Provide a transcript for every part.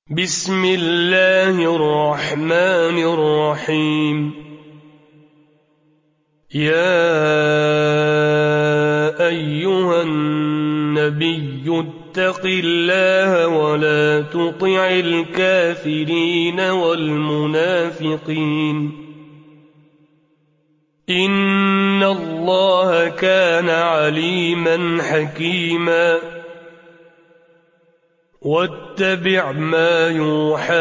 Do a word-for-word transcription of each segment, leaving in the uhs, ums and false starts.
بسم الله الرحمن الرحيم يا أيها النبي اتق الله ولا تطع الكافرين والمنافقين إن الله كان عليما حكيما واتبع ما يوحى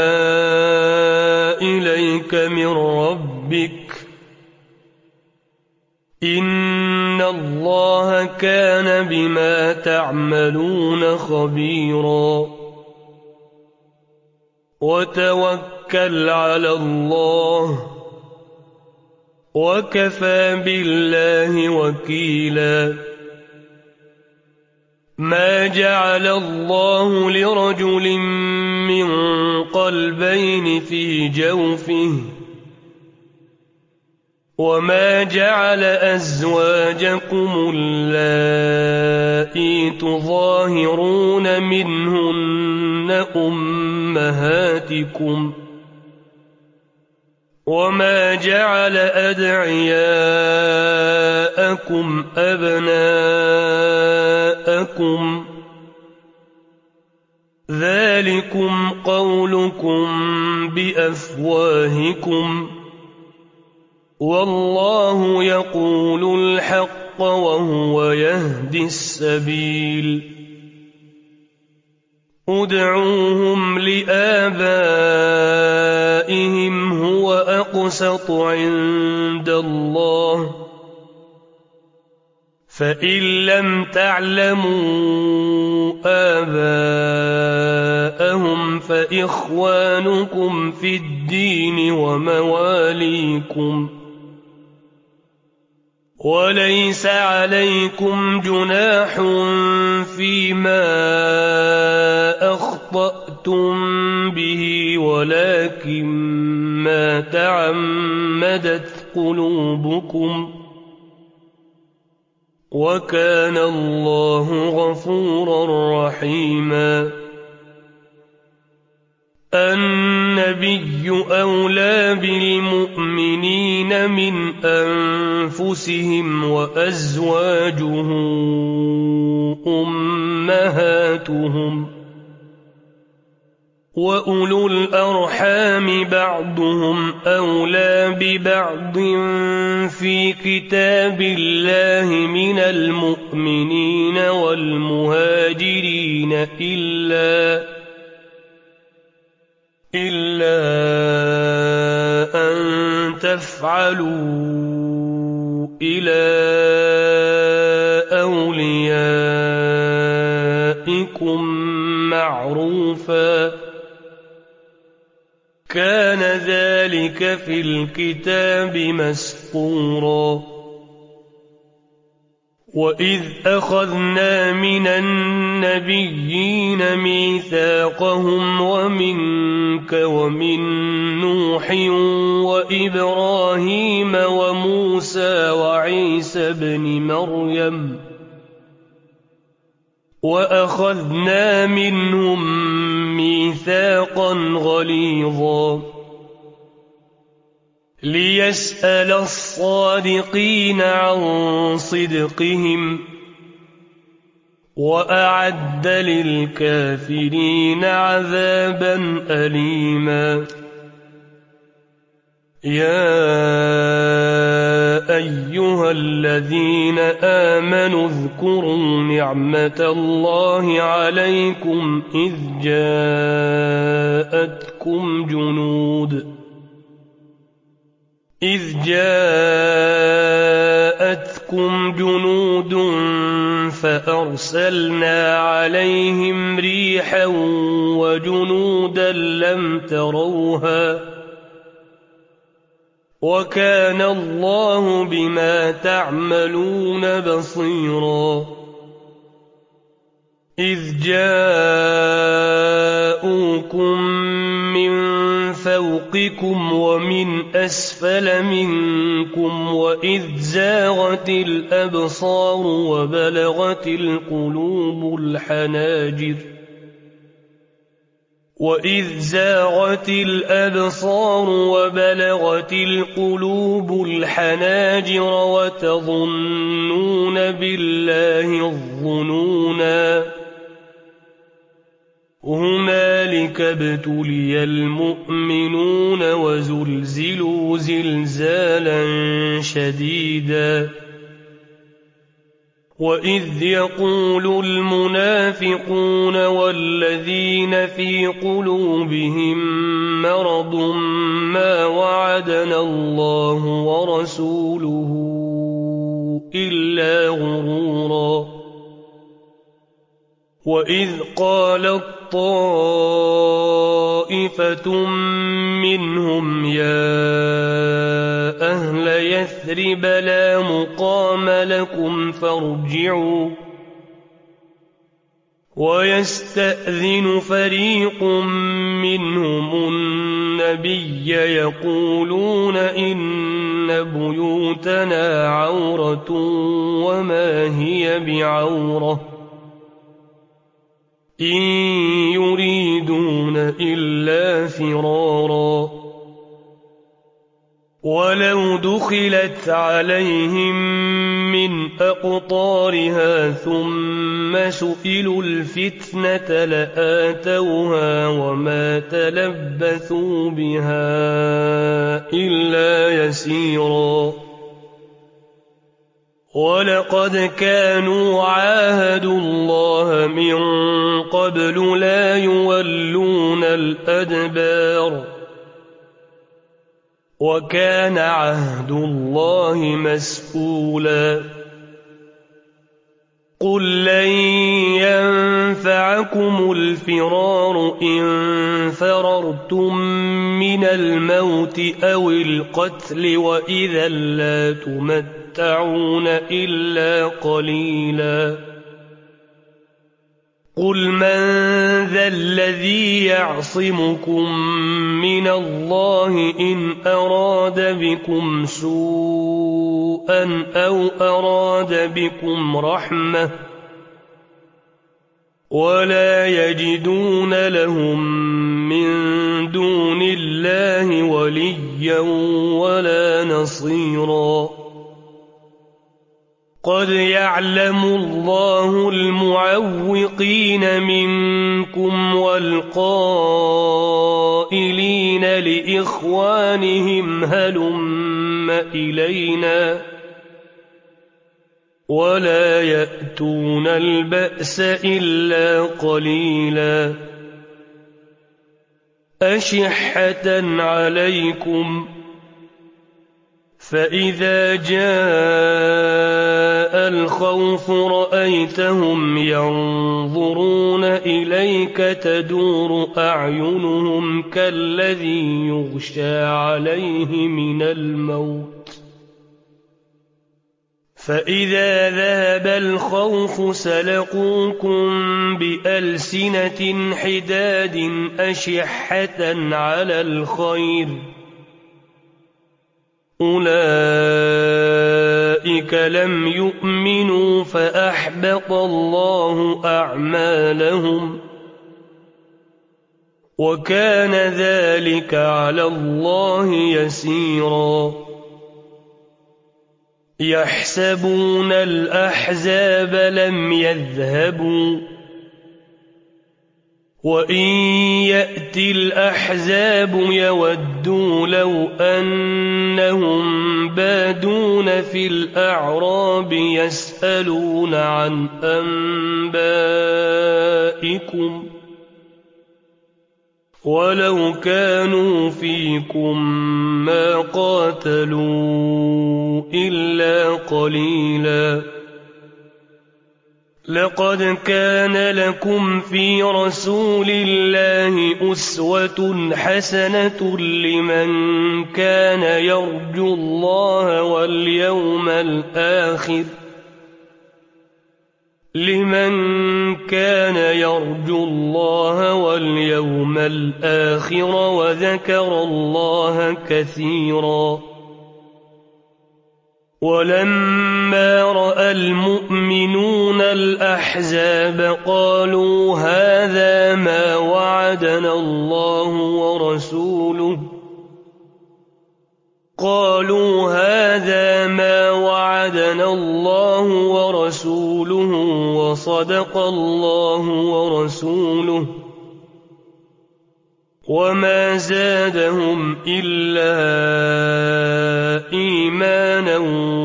إليك من ربك إن الله كان بما تعملون خبيرا وتوكل على الله وكفى بالله وكيلا ما جعل الله لرجل من قلبين في جوفه وما جعل أزواجكم اللائي تظاهرون منهن أمهاتكم وما جعل أدعياءكم أبناءكم ذلكم قولكم بأفواهكم والله يقول الحق وهو يهدي السبيل ادعوهم لآبائهم هو أقسط عند الله فإن لم تعلموا آباءهم فإخوانكم في الدين ومواليكم وليس عليكم جناح فيما أخطأتم به ولكن ما تعمدت قلوبكم وكان الله غفورا رحيما النبي أولى بالمؤمنين من أنفسهم وأزواجه أمهاتهم وأولو الأرحام بعضهم أولى ببعض في كتاب الله من المؤمنين والمهاجرين إلا إلا أن تفعلوا إلى أوليائكم معروفا كان ذلك في الكتاب مسطورا وإذ أخذنا من النبيين ميثاقهم ومنك ومن نوح وإبراهيم وموسى وعيسى بن مريم وأخذنا منهم ميثاقا غليظا ليسأل الصادقين عن صدقهم وأعد للكافرين عذابا أليما يا أيها الذين آمنوا اذكروا نعمة الله عليكم إذ جاءتكم جنود إذ جاءتكم جنود فأرسلنا عليهم ريحا وجنودا لم تروها وكان الله بما تعملون بصيرا إذ جاءوكم من فوقكم ومن أسفل منكم وإذ زاغت الأبصار وبلغت القلوب الحناجر وإذ زاغت الأبصار وبلغت القلوب الحناجر وتظنون بالله الظنونا هنالك ابتلي المؤمنون وزلزلوا زلزالا شديدا وإذ يقول المنافقون والذين في قلوبهم مرض ما وعدنا الله ورسوله إلا غرورا وإذ قالت طائفة منهم يا أهل يثرب لا مقام لكم فارجعوا ويستأذن فريق منهم النبي يقولون إن بيوتنا عورة وما هي بعورة إن يريدون إلا فرارا ولو دخلت عليهم من أقطارها ثم سئلوا الفتنة لآتوها وما تلبثوا بها إلا يسيرا ولقد كانوا عاهدوا الله من قبل لا يولون الأدبار وكان عهد الله مسئولا قل لن ينفعكم الفرار إن فررتم من الموت أو القتل وإذا لا تمتعون إلا قليلا قل من ذا الذي يعصمكم من الله إن أراد بكم سوءا أو أراد بكم رحمة ولا يجدون لهم من دون الله وليا ولا نصيرا قد يعلم الله المعوقين منكم والقائلين لإخوانهم هلم إلينا ولا يأتون البأس إلا قليلا أشحة عليكم فإذا جاء الخوف رأيتهم ينظرون إليك تدور أعينهم كالذي يغشى عليه من الموت فإذا ذهب الخوف سلقوكم بألسنة حداد أشحة على الخير أولئك لم يؤمنوا فأحبط الله أعمالهم وكان ذلك على الله يسيرا يحسبون الأحزاب لم يذهبوا وإن يأتي الأحزاب يودوا لو أنهم بادون في الأعراب يسألون عن أنبائكم ولو كانوا فيكم ما قاتلوا إلا قليلا لقد كان لكم في رسول الله أسوة حسنة لمن كان يرجو الله واليوم الآخر لمن كان يرجو الله واليوم الآخر وذكر الله كثيرا ولما رأى المؤمنون الأحزاب قالوا هذا ما وعدنا الله ورسوله قالوا هذا ما وعدنا الله ورسوله وصدق الله ورسوله وما زادهم إلا إيمانا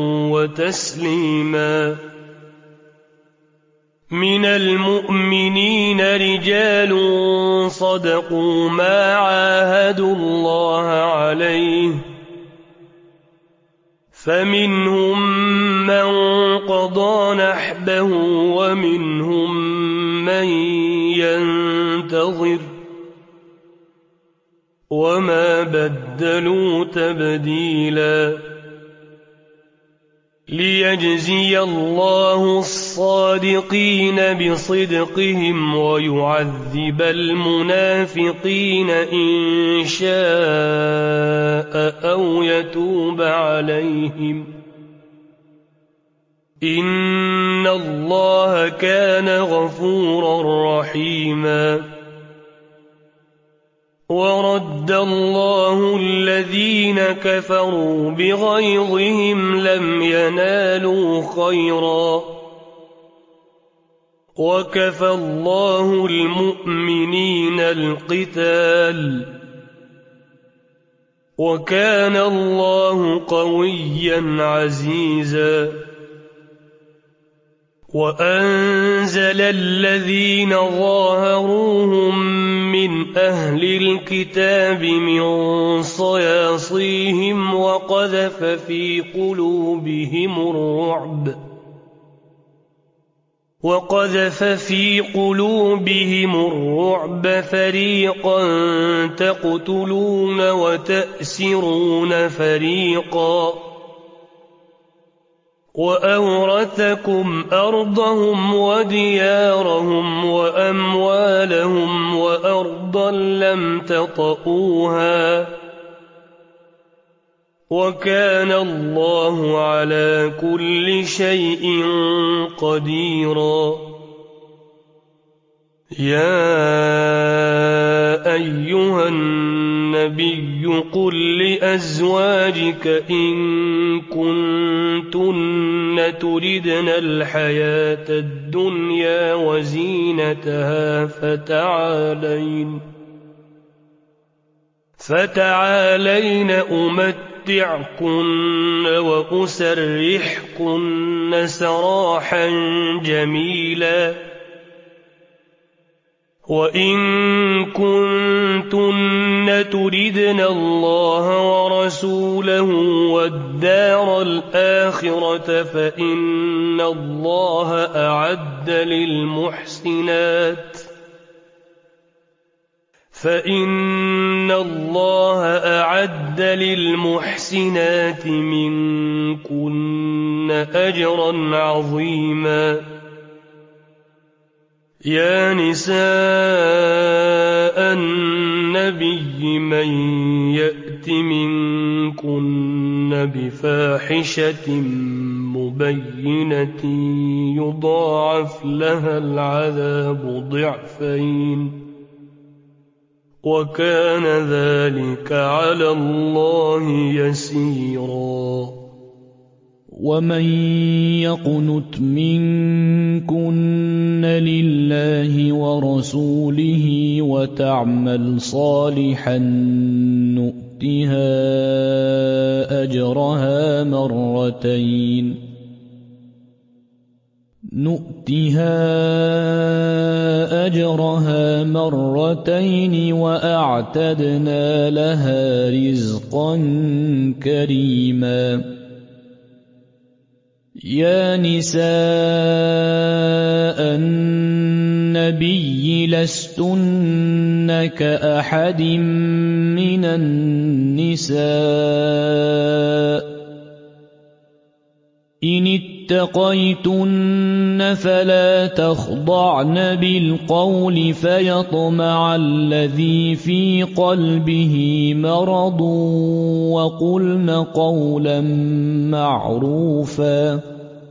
وتسليما من المؤمنين رجال صدقوا ما عاهدوا الله عليه فمنهم من قضى نحبه ومنهم من ينتظر وما بدلوا تبديلا ليجزي الله الصادقين بصدقهم ويعذب المنافقين إن شاء أو يتوب عليهم إن الله كان غفورا رحيما ورد الله الذين كفروا بغيظهم لم ينالوا خيرا وكفى الله المؤمنين القتال وكان الله قويا عزيزا وأنزل الذين ظاهروهم من أهل الكتاب من صياصيهم وقذف في قلوبهم الرعب وقذف في قلوبهم الرعب فريقا تقتلون وتأسرون فريقا وأورثكم أرضهم وديارهم وأموالهم وأرضا لم تطئوها وكان الله على كل شيء قديرا يا أيها النبي قل لأزواجك إن كنتن تردن الحياة الدنيا وزينتها فتعالين فتعالين أمتعكن وأسرحكن سراحا جميلا وإن كنتن تردن الله ورسوله والدار الآخرة فإن الله أعد للمحسنات فإن الله أعد للمحسنات منكن أجرا عظيما يا نساء النبي من يأت منكن بفاحشة مبينة يضاعف لها العذاب ضعفين وكان ذلك على الله يسيرا ومن يقنت منكن لله ورسوله وتعمل صالحا نؤتها أجرها مرتين نؤتها أجرها مرتين وأعتدنا لها رزقا كريما يا نساء النبي لستن كأحد من النساء إن اتقيتن فلا تخضعن بالقول فيطمع الذي في قلبه مرض وقلن قولا معروفا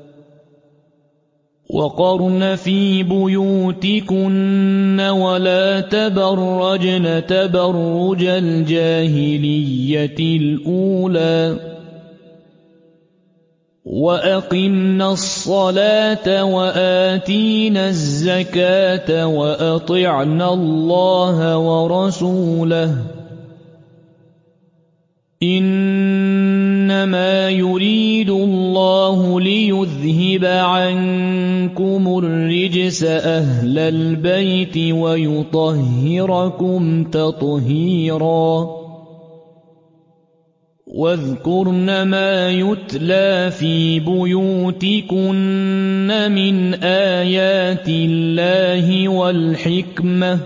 وقرن في بيوتكن ولا تبرجن تبرج الجاهلية الأولى وأقمنا الصلاة وآتينا الزكاة وأطعنا الله ورسوله إنما يريد الله ليذهب عنكم الرجس أهل البيت ويطهركم تطهيرا واذكرن ما يتلى في بيوتكن من آيات الله والحكمة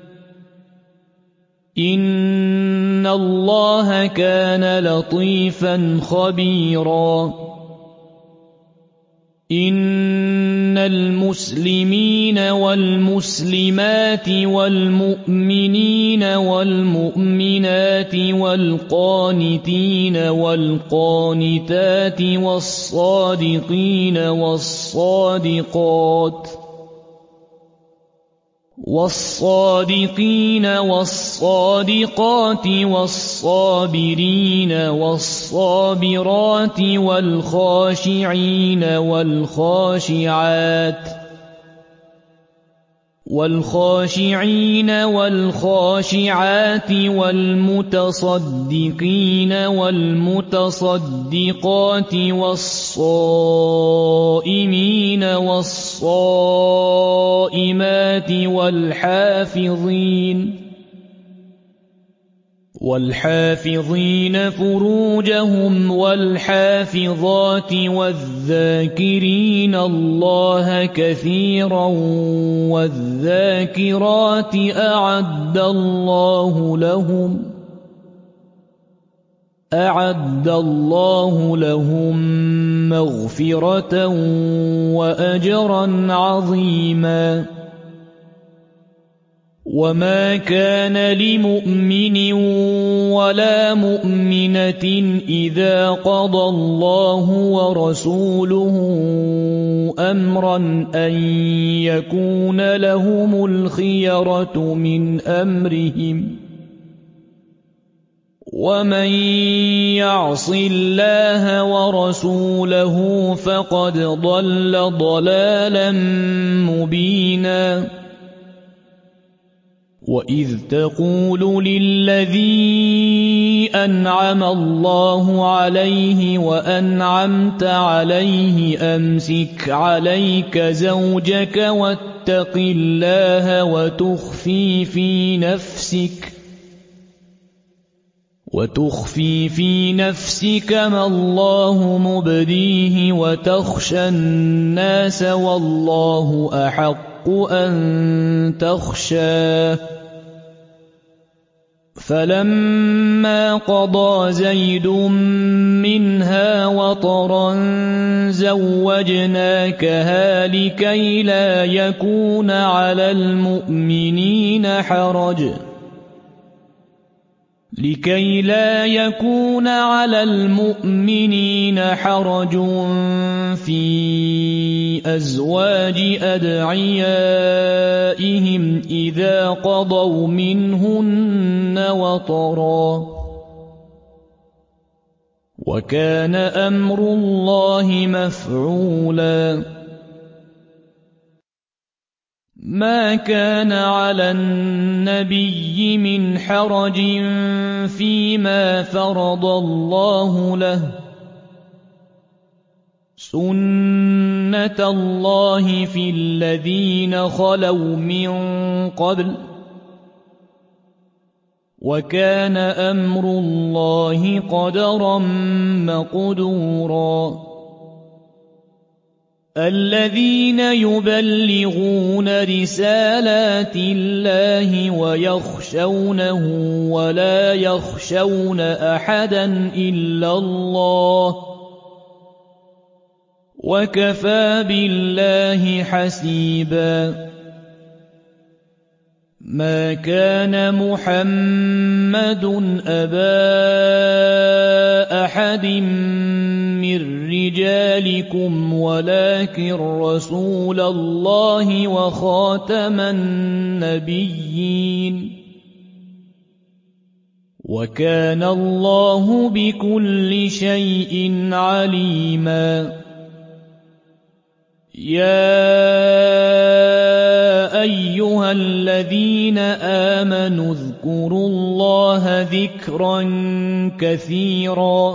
إن الله كان لطيفا خبيرا إن المسلمين والمسلمات والمؤمنين والمؤمنات والقانتين والقانتات والصادقين والصادقات والصادقين والصادقات والصابرين والصابرات والخاشعين والخاشعات والخاشعين والخاشعات والمتصدقين والمتصدقات والصائمين والصائمات والحافظين والحافظين فروجهم والحافظات والذاكرين الله كثيرا والذاكرات أعد الله لهم أعد الله لهم مغفرة وأجرا عظيما وما كان لمؤمن ولا مؤمنة إذا قضى الله ورسوله أمرا أن يكون لهم الخيرة من أمرهم ومن يعص الله ورسوله فقد ضل ضلالا مبينا وإذ تقول للذي أنعم الله عليه وأنعمت عليه أمسك عليك زوجك واتق الله وتخفي في نفسك وتخفي في نفسك ما الله مبديه وتخشى الناس والله أحق أن تخشاه فلما قضى زيد منها وطرا زوجناكها لكي لا يكون على المؤمنين حرج لكي لا يكون على المؤمنين حرج في أزواج أدعيائهم إذا قضوا منهن وطرا وكان أمر الله مفعولا ما كان على النبي من حرج فيما فرض الله له سنة الله في الذين خلوا من قبل وكان أمر الله قدرا مقدورا الذين يبلغون رسالات الله ويخشونه ولا يخشون أحدا إلا الله وَكَفَىٰ بِاللَّهِ حَسِيبًا. مَا كَانَ مُحَمَّدٌ أَبَا أَحَدٍ مِّن رِّجَالِكُمْ وَلَٰكِن رَّسُولَ اللَّهِ وَخَاتَمَ النَّبِيِّينَ وَكَانَ اللَّهُ بِكُلِّ شَيْءٍ عَلِيمًا. يَا أَيُّهَا الَّذِينَ آمَنُوا اذْكُرُوا اللَّهَ ذِكْرًا كَثِيرًا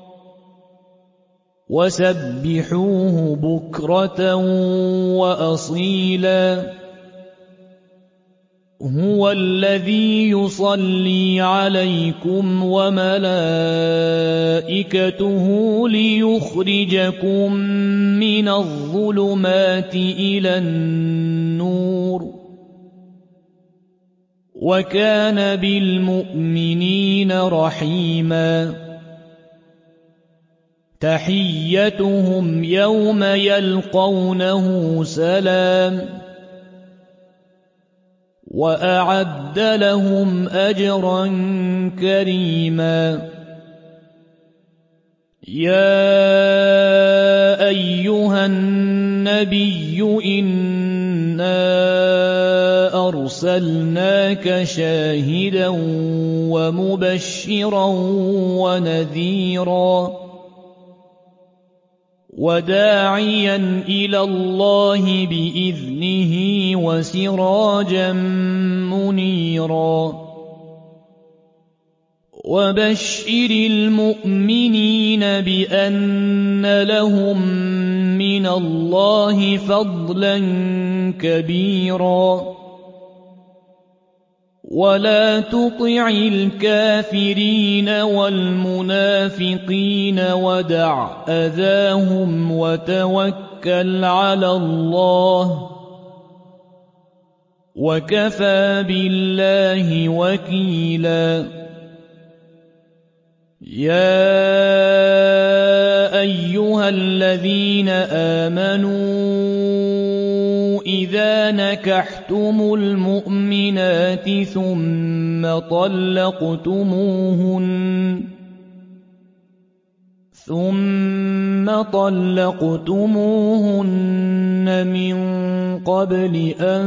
وَسَبِّحُوهُ بُكْرَةً وَأَصِيلًا. هُوَ الَّذِي يُصَلِّي عَلَيْكُمْ وَمَلَائِكَتُهُ لِيُخْرِجَكُم مِّنَ الظُّلُمَاتِ إِلَى النُّورِ وَكَانَ بِالْمُؤْمِنِينَ رَحِيمًا. تَحِيَّتُهُمْ يَوْمَ يَلْقَوْنَهُ سَلَامٌ وَأَعَدَّ لَهُمْ أَجْرًا كَرِيمًا. يَا أَيُّهَا النَّبِيُّ إِنَّا أَرْسَلْنَاكَ شَاهِدًا وَمُبَشِّرًا وَنَذِيرًا وَدَاعِيًا إِلَى اللَّهِ بِإِذْنِهِ وَسِرَاجًا مُّنِيرًا. وَبَشِّرِ الْمُؤْمِنِينَ بِأَنَّ لَهُم مِّنَ اللَّهِ فَضْلًا كَبِيرًا. وَلَا تُطِعِ الْكَافِرِينَ وَالْمُنَافِقِينَ وَدَعْ أَذَاهُمْ وَتَوَكَّلْ عَلَى اللَّهِ وَكَفَىٰ بِاللَّهِ وَكِيلًا. يَا أَيُّهَا الَّذِينَ آمَنُوا إِذَا نَكَحْتُمُ الْمُؤْمِنَاتِ ثُمَّ طَلَّقْتُمُوهُنَّ ثُمَّ طَلَّقْتُمُوهُنَّ مِن قَبْلِ أَن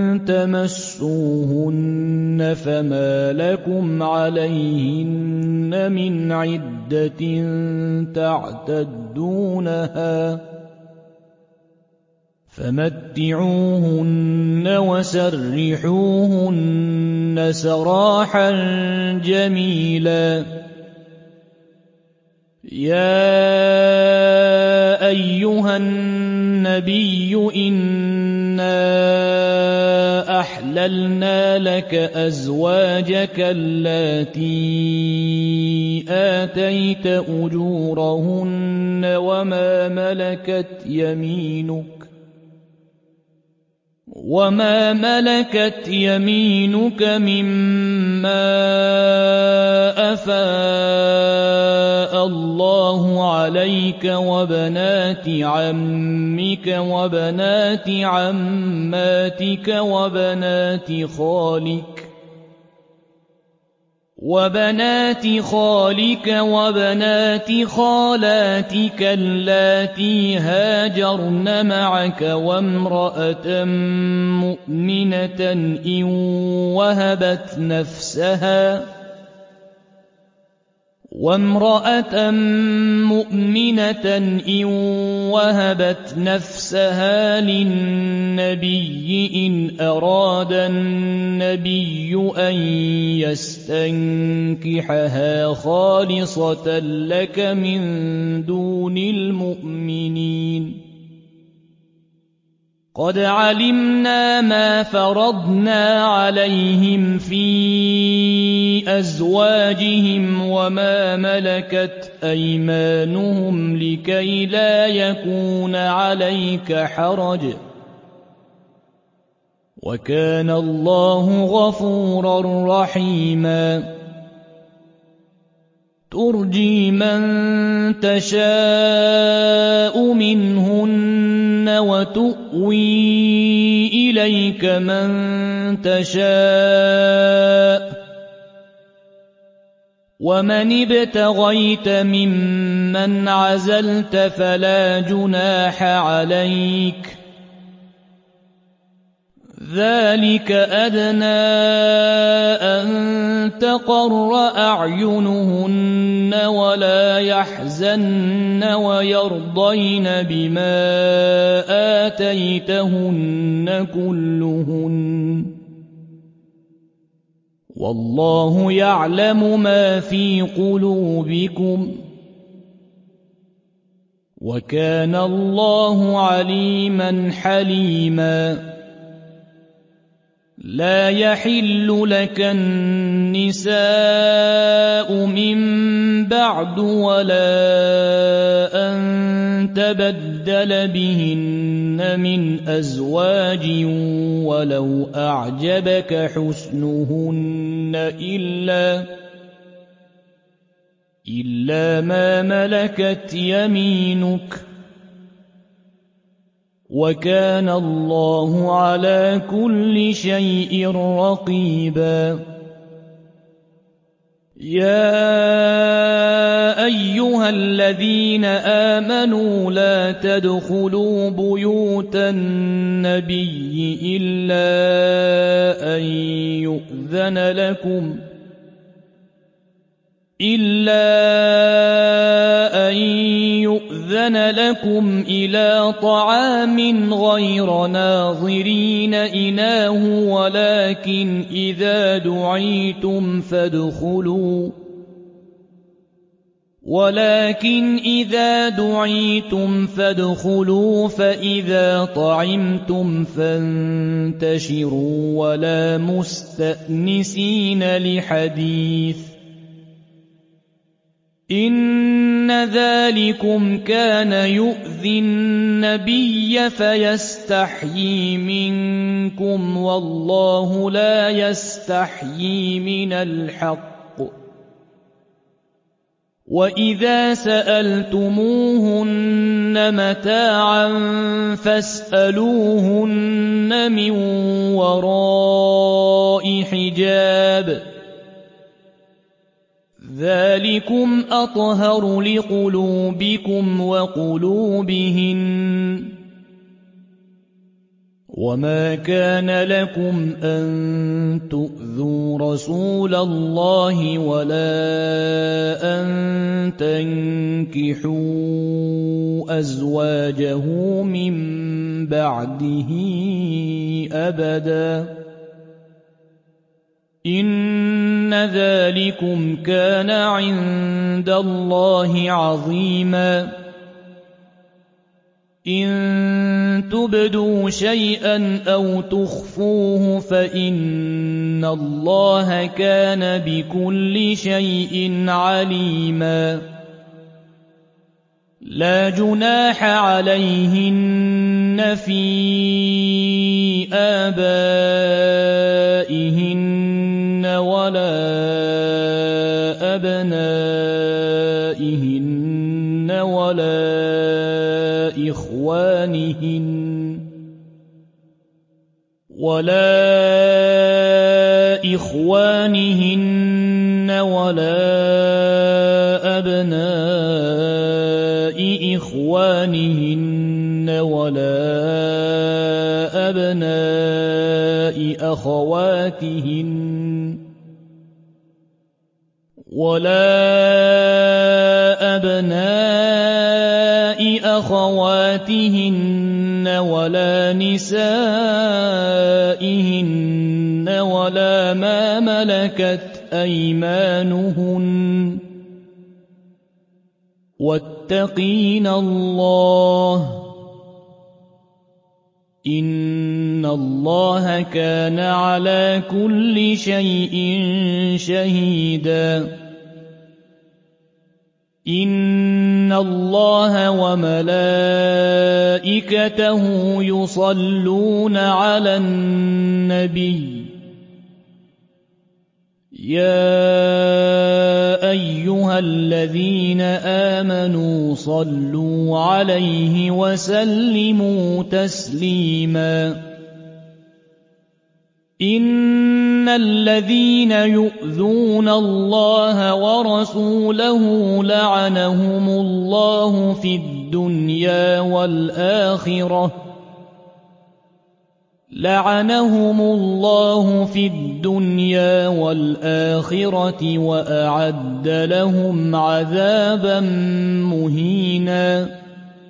تَمَسُّوهُنَّ فَمَا لَكُمْ عَلَيْهِنَّ مِنْ عِدَّةٍ تَعْتَدُّونَهَا فَمَتِّعُوهُنَّ وَسَرِّحُوهُنَّ سَرَاحًا جَمِيلًا. يَا أَيُّهَا النَّبِيُّ إِنَّا أَحْلَلْنَا لَكَ أَزْوَاجَكَ اللَّاتِي آتَيْتَ أُجُورَهُنَّ وَمَا مَلَكَتْ يَمِينُكَ وَمَا مَلَكَتْ يَمِينُكَ مِمَّا أَفَاءَ اللَّهُ عَلَيْكَ وَبَنَاتِ عَمِّكَ وَبَنَاتِ عَمَّاتِكَ وَبَنَاتِ خَالِكَ وَبَنَاتِ خَالِكَ وَبَنَاتِ خَالَاتِكَ اللَّاتِي هَاجَرْنَ مَعَكَ وَامْرَأَةً مُّؤْمِنَةً إِن وَهَبَتْ نَفْسَهَا وَامْرَأَةً مُّؤْمِنَةً إِن وَهَبَتْ نَفْسَهَا لِلنَّبِيِّ إِنْ أَرَادَ النَّبِيُّ أَن يَسْتَنكِحَهَا خَالِصَةً لَّكَ مِن دُونِ الْمُؤْمِنِينَ. قَدْ عَلِمْنَا مَا فَرَضْنَا عَلَيْهِمْ فِي أَزْوَاجِهِمْ وَمَا مَلَكَتْ أَيْمَانُهُمْ لِكَيْ لَا يَكُونَ عَلَيْكَ حَرَجٌ ۗ وَكَانَ اللَّهُ غَفُورًا رَّحِيمًا. ترجي من تشاء منهن وتؤوي إليك من تشاء ومن ابتغيت ممن عزلت فلا جناح عليك ذلك أدنى أن تقر أعينهن ولا يحزن ويرضين بما آتيتهن كلهن والله يعلم ما في قلوبكم وكان الله عليما حليما لا يحل لك النساء من بعد ولا أن تبدل بهن من أزواج ولو أعجبك حسنهن إلا إلا ما ملكت يمينك وكان الله على كل شيء رقيبا يا أيها الذين آمنوا لا تدخلوا بيوت النبي إلا أن يؤذن لكم إلا أن يؤذن لكم إلى طعام غير ناظرين إناه ولكن إذا دعيتم فادخلوا ولكن إذا دعيتم فادخلوا فإذا طعمتم فانتشروا ولا مستأنسين لحديث إن ذلكم كان يؤذي النبي فيستحيي منكم والله لا يستحيي من الحق وإذا سألتموهن متاعا فاسألوهن من وراء حجاب ذلكم أطهر لقلوبكم وقلوبهن وما كان لكم أن تؤذوا رسول الله ولا أن تنكحوا أزواجه من بعده أبدا إن ذلكم كان عند الله عظيما إن تبدوا شيئا أو تخفوه فإن الله كان بكل شيء عليما لا جناح عليهن في آبائهن ولا أبنائهن ولا إخوانهن ولا إخوانهن ولا أبناء إخوانهن ولا أبناء أخواتهن ولا أبناء أخواتهن ولا نسائهن ولا ما ملكت أيمانهن واتقين الله إن الله كان على كل شيء شهيدا إن الله وملائكته يصلون على النبي يا أيها الذين آمنوا صلوا عليه وسلموا تسليما إن الذين يؤذون الله ورسوله لعنهم الله في الدنيا والآخرة لعنهم الله في الدنيا والآخرة وأعد لهم عذابا مهينا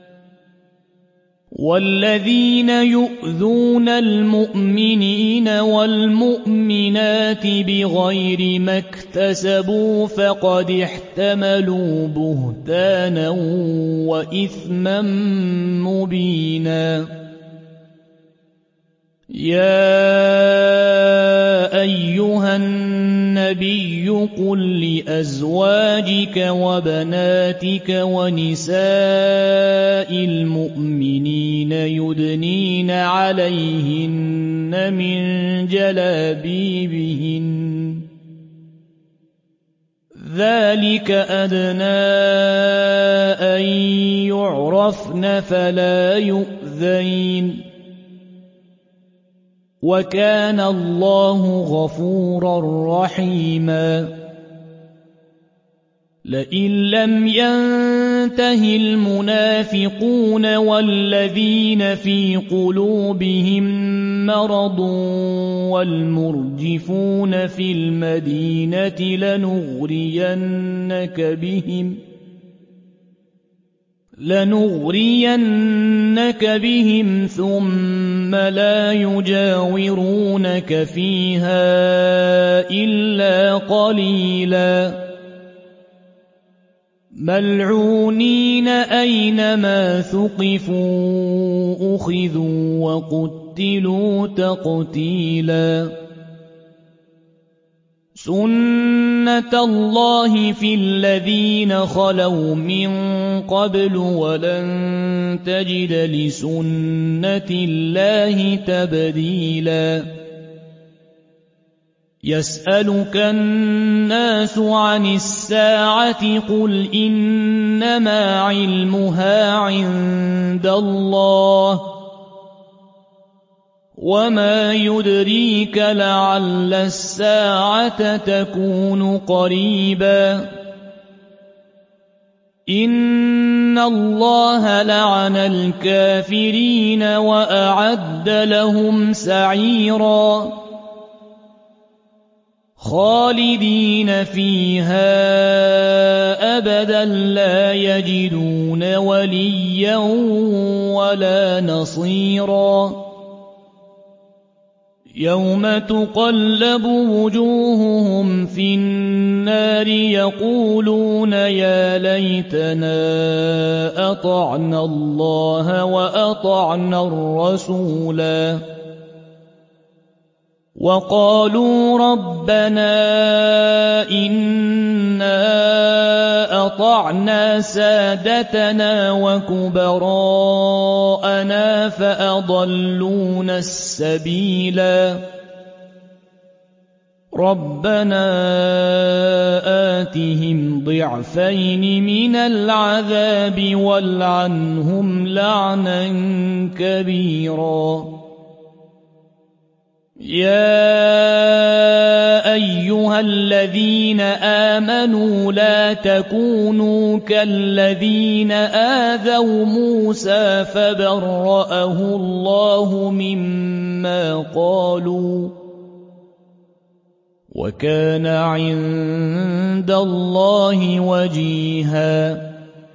والذين يؤذون المؤمنين والمؤمنات بغير ما اكتسبوا فقد احتملوا بهتانا وإثما مبينا يا أيها النبي قل لأزواجك وبناتك ونساء المؤمنين يدنين عليهن من جلابيبهن ذلك أدنى أن يعرفن فلا يؤذين وكان الله غفورا رحيما لئن لم ينته المنافقون والذين في قلوبهم مرض والمرجفون في المدينة لنغرينك بهم لنغرينك بهم ثم لا يجاورونك فيها إلا قليلا ملعونين أينما ثقفوا أخذوا وقتلوا تقتيلا سنة الله في الذين خلوا من قبل ولن تجد لسنة الله تبديلا يسألك الناس عن الساعة قل إنما علمها عند الله وما يدريك لعل الساعة تكون قريبا إن الله لعن الكافرين وأعد لهم سعيرا خالدين فيها أبدا لا يجدون وليا ولا نصيرا يوم تقلب وجوههم في النار يقولون يا ليتنا أطعنا الله وأطعنا الرسولا وقالوا ربنا إنا أطعنا سادتنا وكبراءنا فأضلونا السبيلا ربنا آتهم ضعفين من العذاب والعنهم لعنا كبيرا يا أيها الذين آمنوا لا تكونوا كالذين آذوا موسى فبرأه الله مما قالوا وكان عند الله وجيها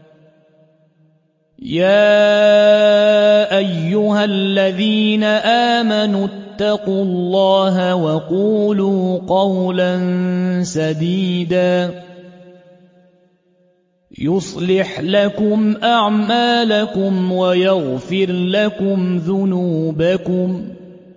يا أيها الذين آمنوا اتقوا الله وقولوا قولا سديدا يصلح لكم أعمالكم ويغفر لكم ذنوبكم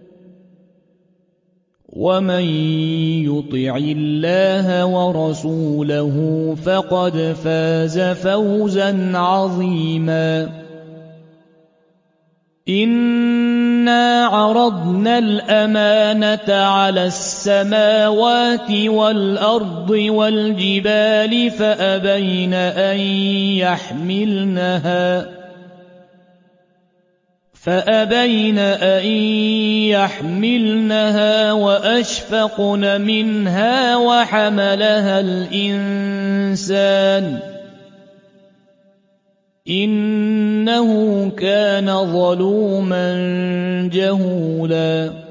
ومن يطع الله ورسوله فقد فاز فوزا عظيما إِنَّا عَرَضْنَا الْأَمَانَةَ عَلَى السَّمَاوَاتِ وَالْأَرْضِ وَالْجِبَالِ فَأَبَيْنَ أَن يَحْمِلْنَهَا فأبين أن يحملنها وأشفقن منها وحملها الإنسان إنه كان ظلوما جهولا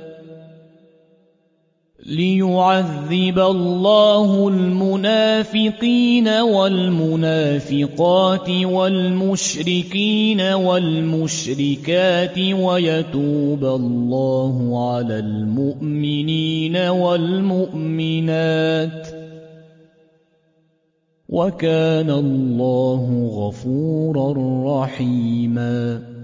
ليعذب الله المنافقين والمنافقات والمشركين والمشركات ويتوب الله على المؤمنين والمؤمنات وكان الله غفورا رحيما